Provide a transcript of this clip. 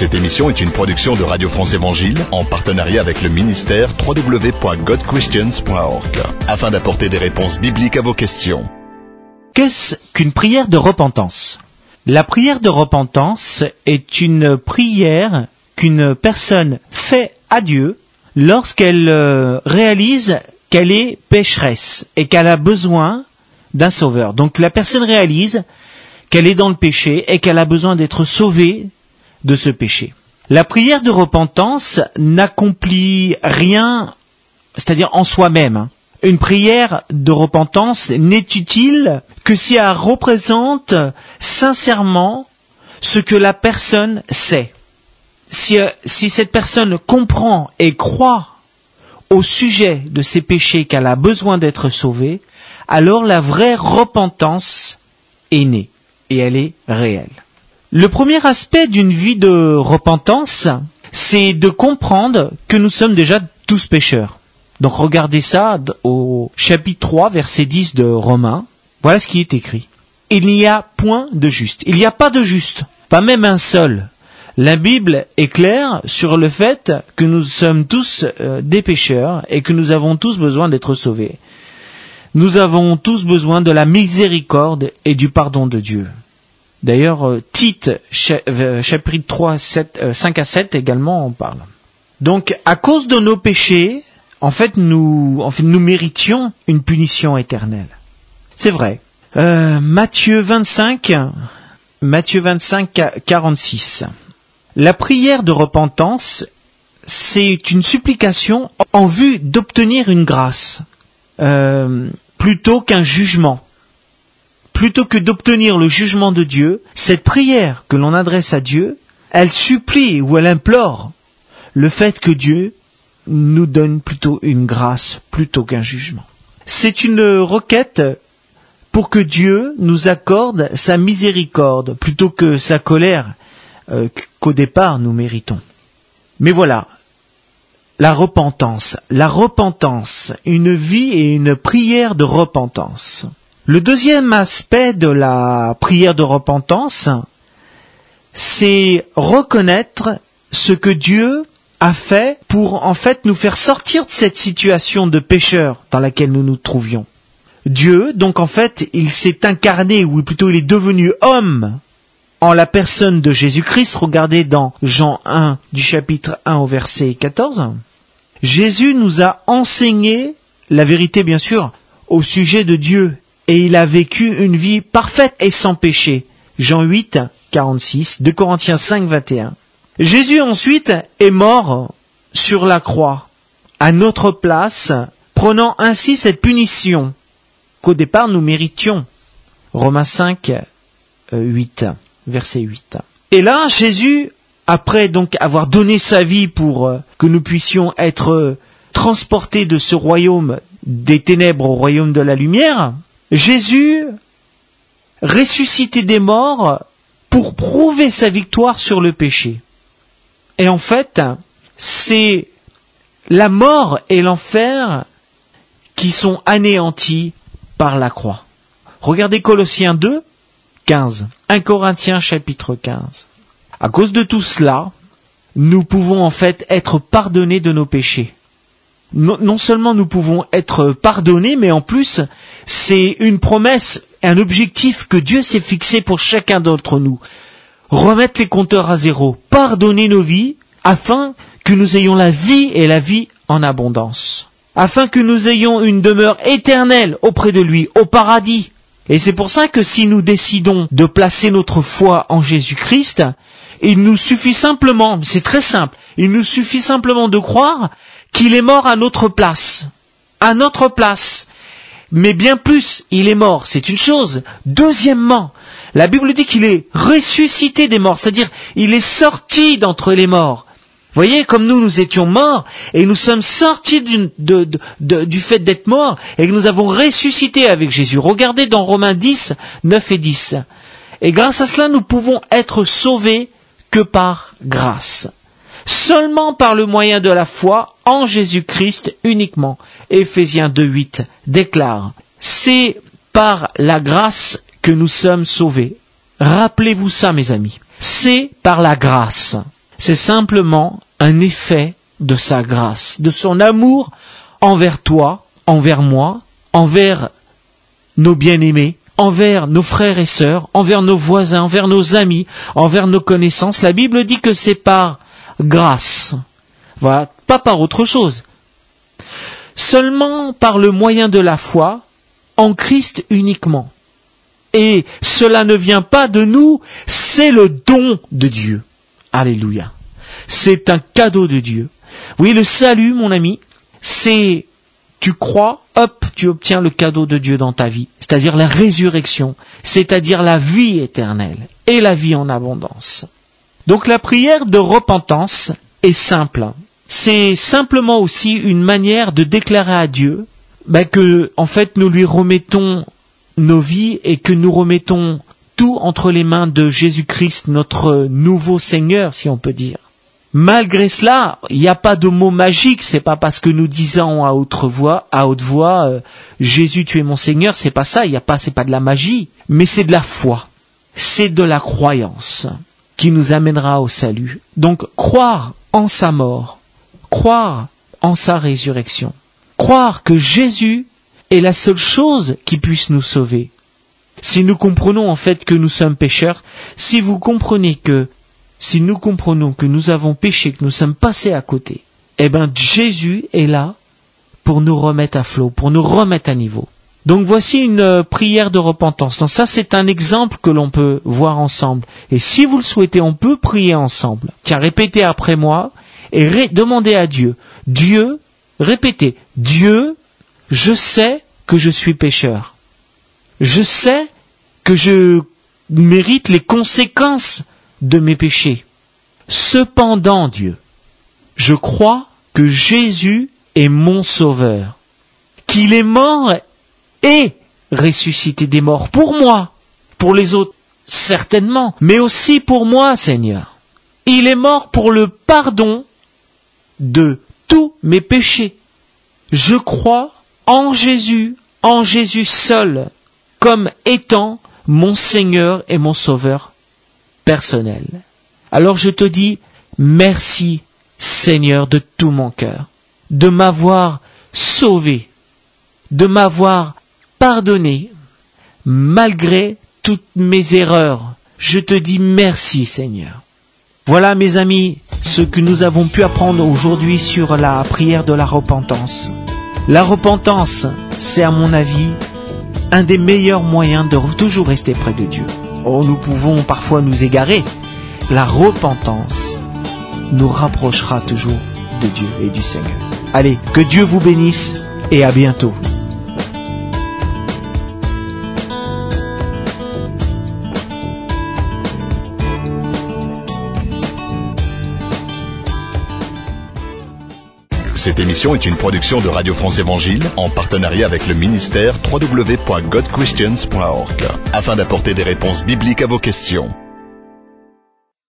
Cette émission est une production de Radio France Évangile en partenariat avec le ministère www.godchristians.org afin d'apporter des réponses bibliques à vos questions. Qu'est-ce qu'une prière de repentance ? La prière de repentance est une prière qu'une personne fait à Dieu lorsqu'elle réalise qu'elle est pécheresse et qu'elle a besoin d'un sauveur. Donc la personne réalise qu'elle est dans le péché et qu'elle a besoin d'être sauvée de ce péché. La prière de repentance n'accomplit rien, c'est-à-dire en soi-même. Une prière de repentance n'est utile que si elle représente sincèrement ce que la personne sait. Si cette personne comprend et croit au sujet de ses péchés qu'elle a besoin d'être sauvée, alors la vraie repentance est née et elle est réelle. Le premier aspect d'une vie de repentance, c'est de comprendre que nous sommes déjà tous pécheurs. Donc regardez ça au chapitre 3, verset 10 de Romains. Voilà ce qui est écrit. Il n'y a point de juste. Il n'y a pas de juste, pas même un seul. La Bible est claire sur le fait que nous sommes tous des pécheurs et que nous avons tous besoin d'être sauvés. Nous avons tous besoin de la miséricorde et du pardon de Dieu. D'ailleurs, Tite, chapitre 3, 5 à 7 également en parle. Donc, à cause de nos péchés, nous méritions une punition éternelle. C'est vrai. Matthieu 25, 46. La prière de repentance, c'est une supplication en vue d'obtenir une grâce, plutôt qu'un jugement. Plutôt que d'obtenir le jugement de Dieu, cette prière que l'on adresse à Dieu, elle supplie ou elle implore le fait que Dieu nous donne plutôt une grâce plutôt qu'un jugement. C'est une requête pour que Dieu nous accorde sa miséricorde plutôt que sa colère qu'au départ nous méritons. Mais voilà, la repentance, une vie et une prière de repentance. Le deuxième aspect de la prière de repentance, c'est reconnaître ce que Dieu a fait pour nous faire sortir de cette situation de pécheur dans laquelle nous nous trouvions. Dieu, donc il s'est incarné, ou plutôt il est devenu homme en la personne de Jésus-Christ. Regardez dans Jean 1 du chapitre 1 au verset 14. Jésus nous a enseigné la vérité, bien sûr, au sujet de Dieu. Et il a vécu une vie parfaite et sans péché. Jean 8, 46, 2 Corinthiens 5, 21. Jésus ensuite est mort sur la croix, à notre place, prenant ainsi cette punition qu'au départ nous méritions. Romains 5, 8, verset 8. Et là, Jésus, après donc avoir donné sa vie pour que nous puissions être transportés de ce royaume des ténèbres au royaume de la lumière, Jésus, ressuscité des morts, pour prouver sa victoire sur le péché. Et c'est la mort et l'enfer qui sont anéantis par la croix. Regardez Colossiens 2, 15. 1 Corinthiens chapitre 15. À cause de tout cela, nous pouvons être pardonnés de nos péchés. Non seulement nous pouvons être pardonnés, mais en plus, c'est une promesse, un objectif que Dieu s'est fixé pour chacun d'entre nous. Remettre les compteurs à zéro, pardonner nos vies, afin que nous ayons la vie et la vie en abondance. Afin que nous ayons une demeure éternelle auprès de lui, au paradis. Et c'est pour ça que si nous décidons de placer notre foi en Jésus-Christ, il nous suffit simplement, c'est très simple, il nous suffit simplement de croire qu'il est mort à notre place. À notre place. Mais bien plus, il est mort, c'est une chose. Deuxièmement, la Bible dit qu'il est ressuscité des morts, c'est-à-dire il est sorti d'entre les morts. Vous voyez, comme nous étions morts, et nous sommes sortis du fait d'être morts, et que nous avons ressuscité avec Jésus. Regardez dans Romains 10, 9 et 10. Et grâce à cela, nous pouvons être sauvés que par grâce. Seulement par le moyen de la foi en Jésus-Christ uniquement. Éphésiens 2.8 déclare, c'est par la grâce que nous sommes sauvés. Rappelez-vous ça, mes amis. C'est par la grâce. C'est simplement un effet de sa grâce, de son amour envers toi, envers moi, envers nos bien-aimés, envers nos frères et sœurs, envers nos voisins, envers nos amis, envers nos connaissances. La Bible dit que c'est par grâce. Voilà, pas par autre chose. Seulement par le moyen de la foi, en Christ uniquement. Et cela ne vient pas de nous, c'est le don de Dieu. Alléluia. C'est un cadeau de Dieu. Oui, le salut, mon ami, c'est, tu crois, hop, tu obtiens le cadeau de Dieu dans ta vie. C'est-à-dire la résurrection, c'est-à-dire la vie éternelle et la vie en abondance. Donc la prière de repentance est simple. C'est simplement aussi une manière de déclarer à Dieu que, en fait, nous lui remettons nos vies et que nous remettons tout entre les mains de Jésus-Christ, notre nouveau Seigneur, si on peut dire. Malgré cela, il n'y a pas de mot magique, c'est pas parce que nous disons à haute voix, Jésus, tu es mon Seigneur, c'est pas ça, c'est pas de la magie, mais c'est de la foi. C'est de la croyance qui nous amènera au salut. Donc, croire en sa mort, croire en sa résurrection, croire que Jésus est la seule chose qui puisse nous sauver. Si nous comprenons en fait que nous sommes pécheurs, si nous comprenons que nous avons péché, que nous sommes passés à côté, Jésus est là pour nous remettre à flot, pour nous remettre à niveau. Donc voici une prière de repentance. Donc ça, c'est un exemple que l'on peut voir ensemble. Et si vous le souhaitez, on peut prier ensemble. Tiens, répétez après moi et demandez à Dieu. Dieu, répétez. Dieu, je sais que je suis pécheur. Je sais que je mérite les conséquences de mes péchés. Cependant, Dieu, je crois que Jésus est mon sauveur, qu'il est mort et ressuscité des morts pour moi, pour les autres, certainement, mais aussi pour moi, Seigneur. Il est mort pour le pardon de tous mes péchés. Je crois en Jésus seul, comme étant mon Seigneur et mon Sauveur personnel. Alors je te dis merci, Seigneur, de tout mon cœur, de m'avoir sauvé, de m'avoir pardonné, malgré toutes mes erreurs. Je te dis merci, Seigneur. Voilà, mes amis, ce que nous avons pu apprendre aujourd'hui sur la prière de la repentance. La repentance, c'est à mon avis un des meilleurs moyens de toujours rester près de Dieu. Oh, nous pouvons parfois nous égarer. La repentance nous rapprochera toujours de Dieu et du Seigneur. Allez, que Dieu vous bénisse et à bientôt. Cette émission est une production de Radio France Évangile en partenariat avec le ministère www.godchristians.org afin d'apporter des réponses bibliques à vos questions.